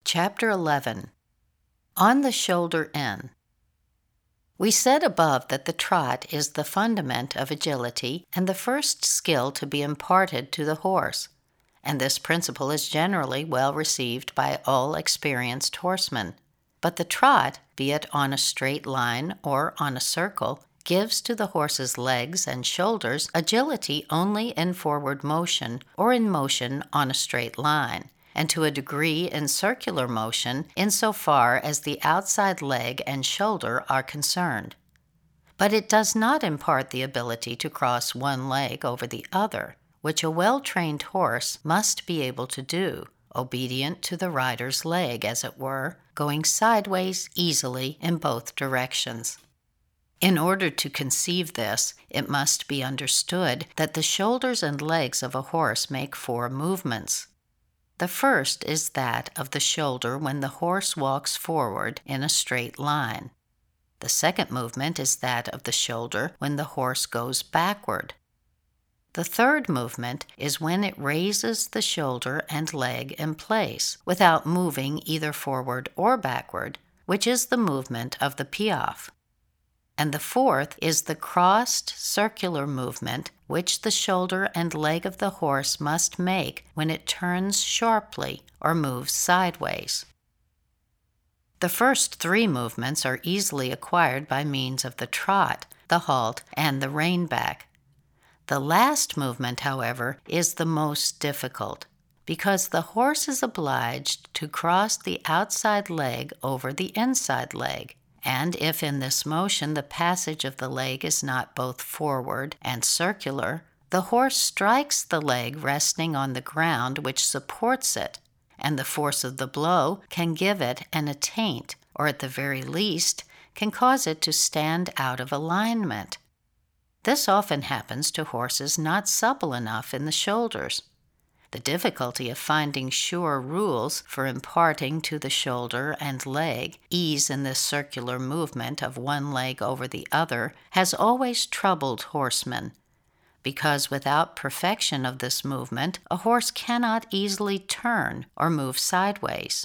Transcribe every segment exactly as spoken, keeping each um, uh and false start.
Chapter eleven. On the Shoulder In. We said above that the trot is the fundament of agility and the first skill to be imparted to the horse, and this principle is generally well received by all experienced horsemen. But the trot, be it on a straight line or on a circle, gives to the horse's legs and shoulders agility only in forward motion or in motion on a straight line, and to a degree in circular motion insofar as the outside leg and shoulder are concerned. But it does not impart the ability to cross one leg over the other, which a well-trained horse must be able to do, obedient to the rider's leg, as it were, going sideways easily in both directions. In order to conceive this, it must be understood that the shoulders and legs of a horse make four movements. The first is that of the shoulder when the horse walks forward in a straight line. The second movement is that of the shoulder when the horse goes backward. The third movement is when it raises the shoulder and leg in place without moving either forward or backward, which is the movement of the piaffe. And the fourth is the crossed circular movement which the shoulder and leg of the horse must make when it turns sharply or moves sideways. The first three movements are easily acquired by means of the trot, the halt, and the rein-back. The last movement, however, is the most difficult, because the horse is obliged to cross the outside leg over the inside leg, and if in this motion the passage of the leg is not both forward and circular, the horse strikes the leg resting on the ground which supports it, and the force of the blow can give it an attaint, or at the very least can cause it to stand out of alignment. This often happens to horses not supple enough in the shoulders. The difficulty of finding sure rules for imparting to the shoulder and leg ease in this circular movement of one leg over the other has always troubled horsemen, because without perfection of this movement, a horse cannot easily turn or move sideways.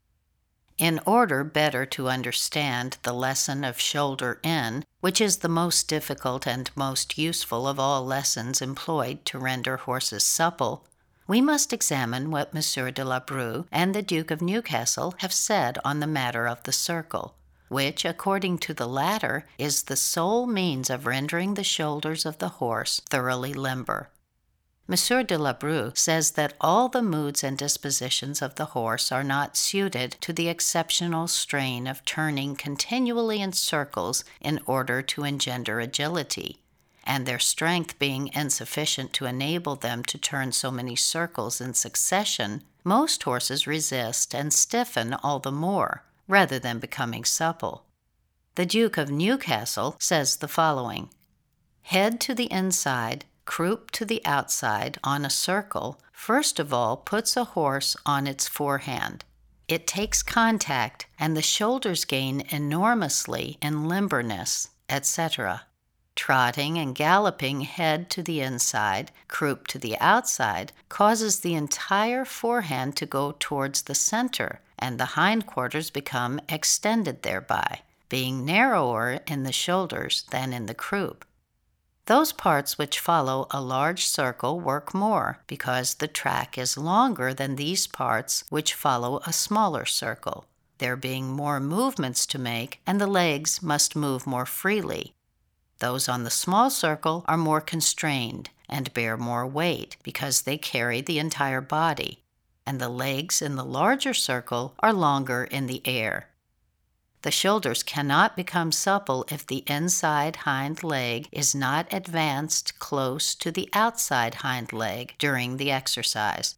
In order better to understand the lesson of shoulder in, which is the most difficult and most useful of all lessons employed to render horses supple, we must examine what Monsieur de la Brue and the Duke of Newcastle have said on the matter of the circle, which, according to the latter, is the sole means of rendering the shoulders of the horse thoroughly limber. Monsieur de la Brue says that all the moods and dispositions of the horse are not suited to the exceptional strain of turning continually in circles in order to engender agility, and their strength being insufficient to enable them to turn so many circles in succession, most horses resist and stiffen all the more, rather than becoming supple. The Duke of Newcastle says the following: head to the inside, croup to the outside on a circle, first of all puts a horse on its forehand. It takes contact, and the shoulders gain enormously in limberness, et cetera. Trotting and galloping head to the inside, croup to the outside, causes the entire forehand to go towards the center, and the hindquarters become extended thereby, being narrower in the shoulders than in the croup. Those parts which follow a large circle work more, because the track is longer than these parts which follow a smaller circle, there being more movements to make, and the legs must move more freely. Those on the small circle are more constrained and bear more weight because they carry the entire body, and the legs in the larger circle are longer in the air. The shoulders cannot become supple if the inside hind leg is not advanced close to the outside hind leg during the exercise.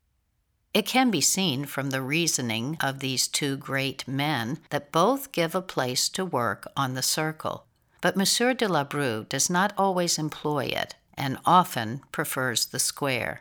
It can be seen from the reasoning of these two great men that both give a place to work on the circle. But Monsieur de la Brue does not always employ it, and often prefers the square.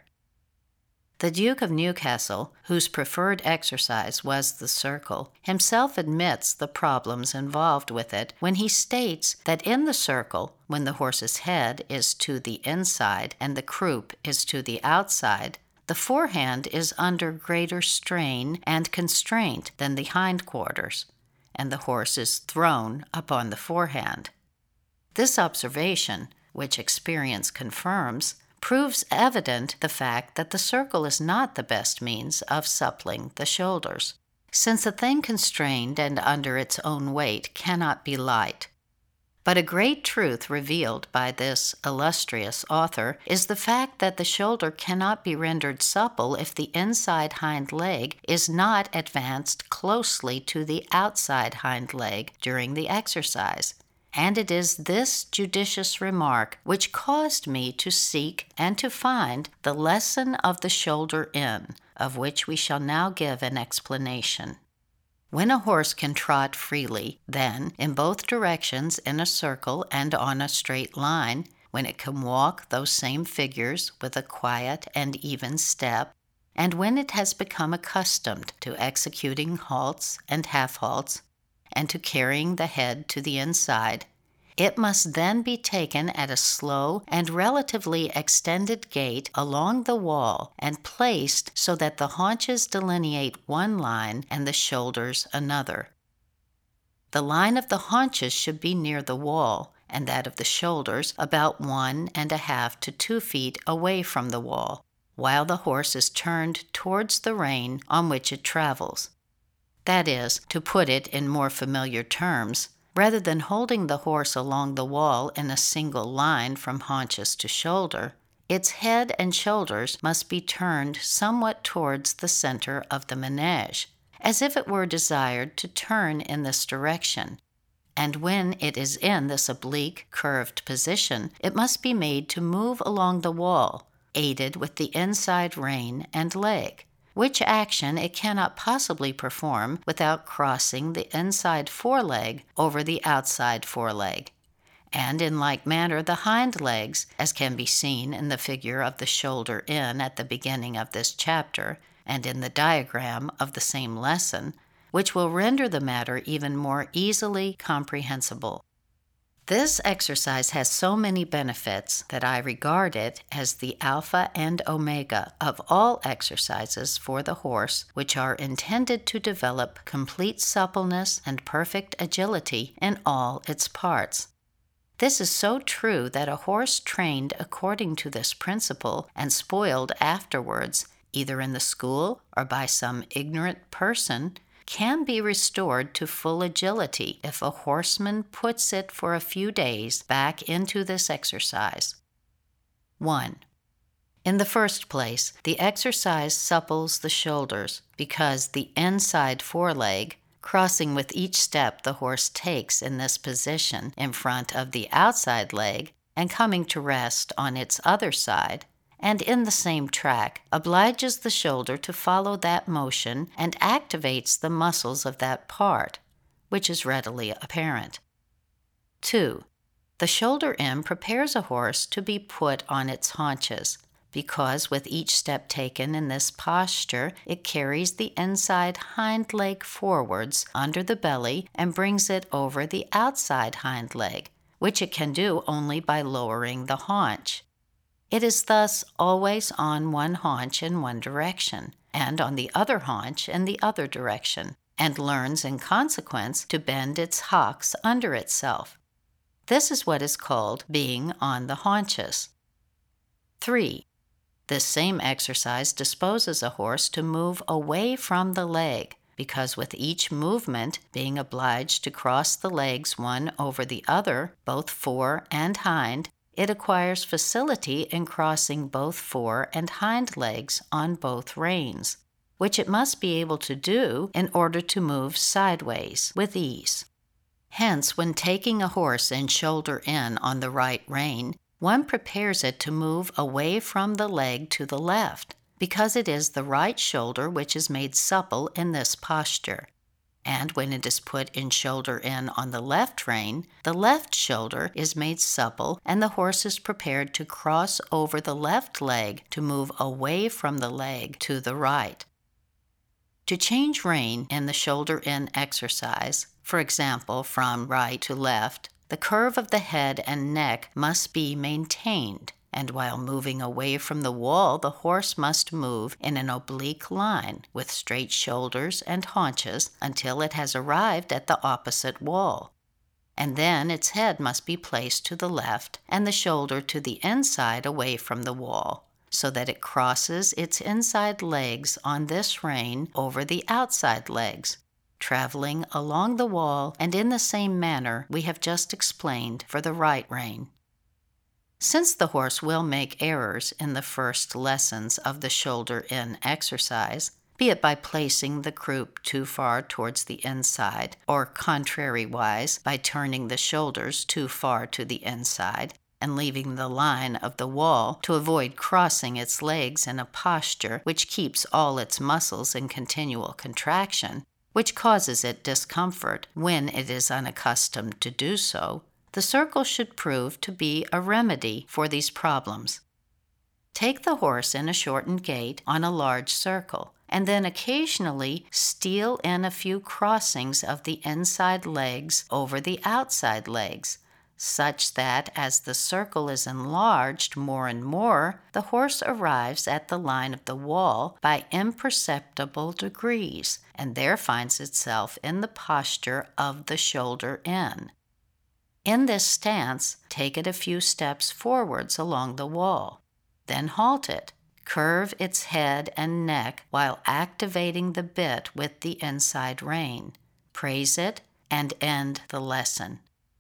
The Duke of Newcastle, whose preferred exercise was the circle, himself admits the problems involved with it when he states that in the circle, when the horse's head is to the inside and the croup is to the outside, the forehand is under greater strain and constraint than the hindquarters, and the horse is thrown upon the forehand. This observation, which experience confirms, proves evident the fact that the circle is not the best means of suppling the shoulders, since a thing constrained and under its own weight cannot be light. But a great truth revealed by this illustrious author is the fact that the shoulder cannot be rendered supple if the inside hind leg is not advanced closely to the outside hind leg during the exercise. And it is this judicious remark which caused me to seek and to find the lesson of the shoulder in, of which we shall now give an explanation. When a horse can trot freely, then, in both directions in a circle and on a straight line, when it can walk those same figures with a quiet and even step, and when it has become accustomed to executing halts and half-halts, and to carrying the head to the inside, it must then be taken at a slow and relatively extended gait along the wall and placed so that the haunches delineate one line and the shoulders another. The line of the haunches should be near the wall, and that of the shoulders about one and a half to two feet away from the wall, while the horse is turned towards the rein on which it travels. That is, to put it in more familiar terms, rather than holding the horse along the wall in a single line from haunches to shoulder, its head and shoulders must be turned somewhat towards the center of the manege, as if it were desired to turn in this direction. And when it is in this oblique, curved position, it must be made to move along the wall, aided with the inside rein and leg, which action it cannot possibly perform without crossing the inside foreleg over the outside foreleg. And in like manner the hind legs, as can be seen in the figure of the shoulder in at the beginning of this chapter, and in the diagram of the same lesson, which will render the matter even more easily comprehensible. This exercise has so many benefits that I regard it as the alpha and omega of all exercises for the horse which are intended to develop complete suppleness and perfect agility in all its parts. This is so true that a horse trained according to this principle and spoiled afterwards, either in the school or by some ignorant person, can be restored to full agility if a horseman puts it for a few days back into this exercise. one. In the first place, the exercise supples the shoulders because the inside foreleg, crossing with each step the horse takes in this position in front of the outside leg and coming to rest on its other side, and in the same track, obliges the shoulder to follow that motion and activates the muscles of that part, which is readily apparent. two. The shoulder in prepares a horse to be put on its haunches, because with each step taken in this posture, it carries the inside hind leg forwards under the belly and brings it over the outside hind leg, which it can do only by lowering the haunch. It is thus always on one haunch in one direction, and on the other haunch in the other direction, and learns in consequence to bend its hocks under itself. This is what is called being on the haunches. three. This same exercise disposes a horse to move away from the leg, because with each movement, being obliged to cross the legs one over the other, both fore and hind, it acquires facility in crossing both fore and hind legs on both reins, which it must be able to do in order to move sideways with ease. Hence, when taking a horse in shoulder in on the right rein, one prepares it to move away from the leg to the left, because it is the right shoulder which is made supple in this posture. And when it is put in shoulder in on the left rein, the left shoulder is made supple and the horse is prepared to cross over the left leg to move away from the leg to the right. To change rein in the shoulder in exercise, for example from right to left, the curve of the head and neck must be maintained, and while moving away from the wall, the horse must move in an oblique line with straight shoulders and haunches until it has arrived at the opposite wall. And then its head must be placed to the left and the shoulder to the inside away from the wall, so that it crosses its inside legs on this rein over the outside legs, traveling along the wall and in the same manner we have just explained for the right rein. Since the horse will make errors in the first lessons of the shoulder-in exercise, be it by placing the croup too far towards the inside, or contrariwise by turning the shoulders too far to the inside and leaving the line of the wall to avoid crossing its legs in a posture which keeps all its muscles in continual contraction, which causes it discomfort when it is unaccustomed to do so, the circle should prove to be a remedy for these problems. Take the horse in a shortened gait on a large circle, and then occasionally steal in a few crossings of the inside legs over the outside legs, such that as the circle is enlarged more and more, the horse arrives at the line of the wall by imperceptible degrees, and there finds itself in the posture of the shoulder-in. In this stance, take it a few steps forwards along the wall. Then halt it. Curve its head and neck while activating the bit with the inside rein. Praise it and end the lesson.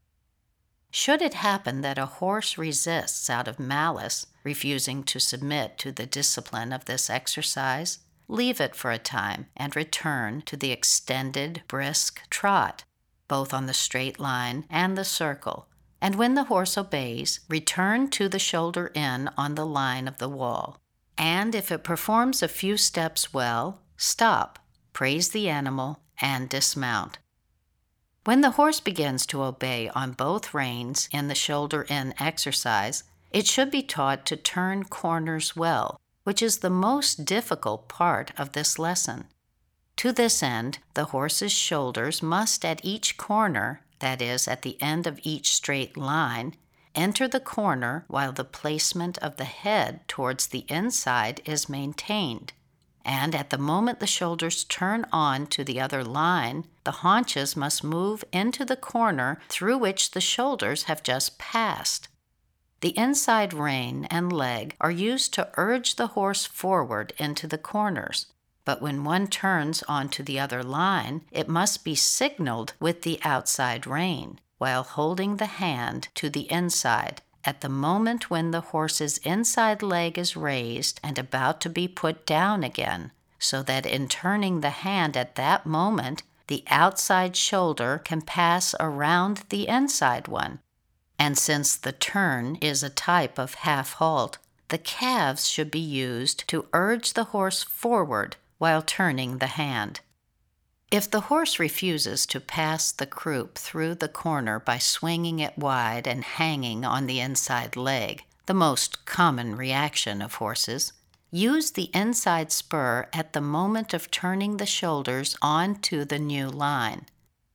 Should it happen that a horse resists out of malice, refusing to submit to the discipline of this exercise, leave it for a time and return to the extended, brisk trot, both on the straight line and the circle, and when the horse obeys, return to the shoulder-in on the line of the wall. And if it performs a few steps well, stop, praise the animal, and dismount. When the horse begins to obey on both reins in the shoulder-in exercise, it should be taught to turn corners well, which is the most difficult part of this lesson. To this end, the horse's shoulders must at each corner, that is, at the end of each straight line, enter the corner while the placement of the head towards the inside is maintained. And at the moment the shoulders turn on to the other line, the haunches must move into the corner through which the shoulders have just passed. The inside rein and leg are used to urge the horse forward into the corners, but when one turns onto the other line, it must be signaled with the outside rein, while holding the hand to the inside at the moment when the horse's inside leg is raised and about to be put down again, so that in turning the hand at that moment, the outside shoulder can pass around the inside one. And since the turn is a type of half-halt, the calves should be used to urge the horse forward while turning the hand. If the horse refuses to pass the croup through the corner by swinging it wide and hanging on the inside leg, the most common reaction of horses, use the inside spur at the moment of turning the shoulders onto the new line.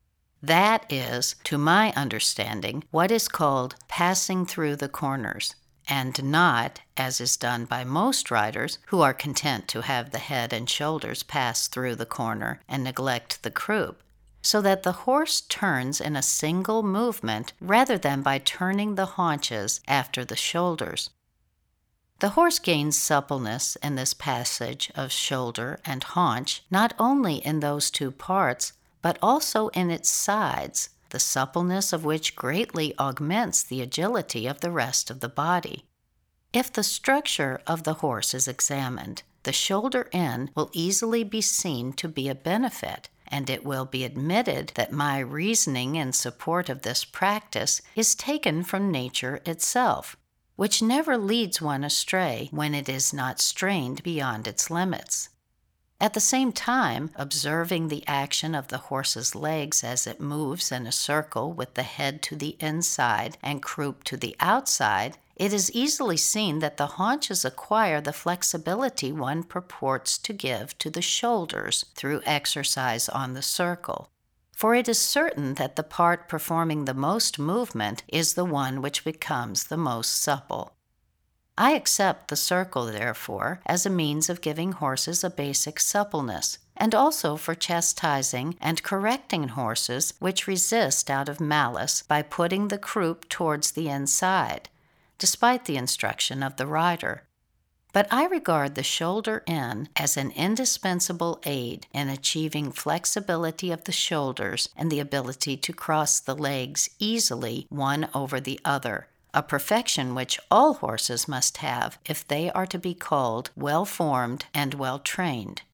That is, to my understanding, what is called passing through the corners, and not, as is done by most riders who are content to have the head and shoulders pass through the corner and neglect the croup, so that the horse turns in a single movement rather than by turning the haunches after the shoulders. The horse gains suppleness in this passage of shoulder and haunch not only in those two parts, but also in its sides, the suppleness of which greatly augments the agility of the rest of the body. If the structure of the horse is examined, the shoulder-in will easily be seen to be a benefit, and it will be admitted that my reasoning in support of this practice is taken from nature itself, which never leads one astray when it is not strained beyond its limits. At the same time, observing the action of the horse's legs as it moves in a circle with the head to the inside and croup to the outside, it is easily seen that the haunches acquire the flexibility one purports to give to the shoulders through exercise on the circle. For it is certain that the part performing the most movement is the one which becomes the most supple. I accept the circle, therefore, as a means of giving horses a basic suppleness, and also for chastising and correcting horses which resist out of malice by putting the croup towards the inside, despite the instruction of the rider. But I regard the shoulder in as an indispensable aid in achieving flexibility of the shoulders and the ability to cross the legs easily one over the other, a perfection which all horses must have if they are to be called well-formed and well-trained.